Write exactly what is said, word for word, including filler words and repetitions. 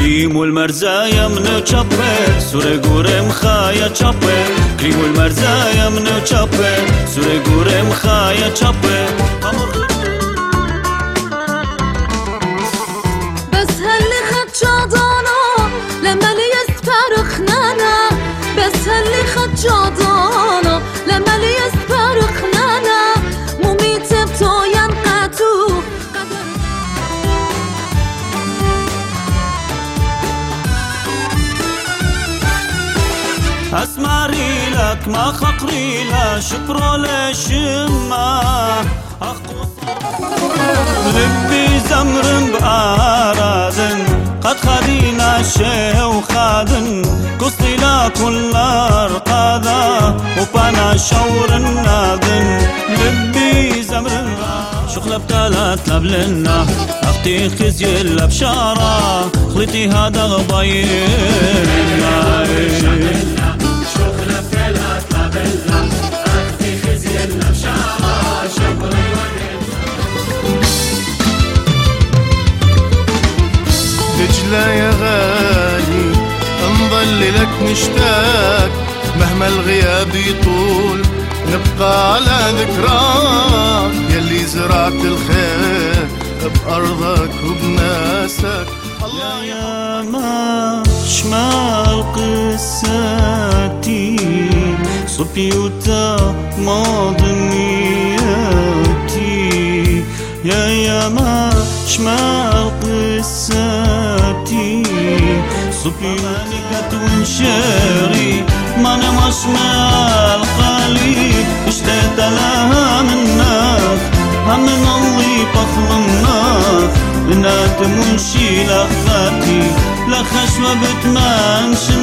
كريم المرزايا منو چاپه سوره گورم خایا چاپه كريم المرزايا منو چاپه سوره گورم خایا چاپه بس هاللي خد جادانا لما لي يستفرخنانا بس هاللي خد جادانا لما لي يستفرخنانا مميت بتو ينقاتو أسماري لك ما خقري لا شكرا لشما لبي زمرن بآرادن قد خدينا شيه وخادن قصي لا كل أرقادا وبانا شور النادن لبي زمرن شغلة بتالات لبلنا أختي خزي الأبشارة خليتي هذا غبايرنا دجلة يا غالي نظل لك نشتاق مهما الغياب يطول نبقى على ذكراك يلي زرعت الخير بأرضك وبناسك الله يا ما شمال قساتي صبيوتا ماضنياتي يا يا ما شمال قساتي صبيوتا كتونشري ما انا مشمال قليل اشتهت لها منك هم من الله بخلناك بنات منشي لخاتي لخشوة بتمنش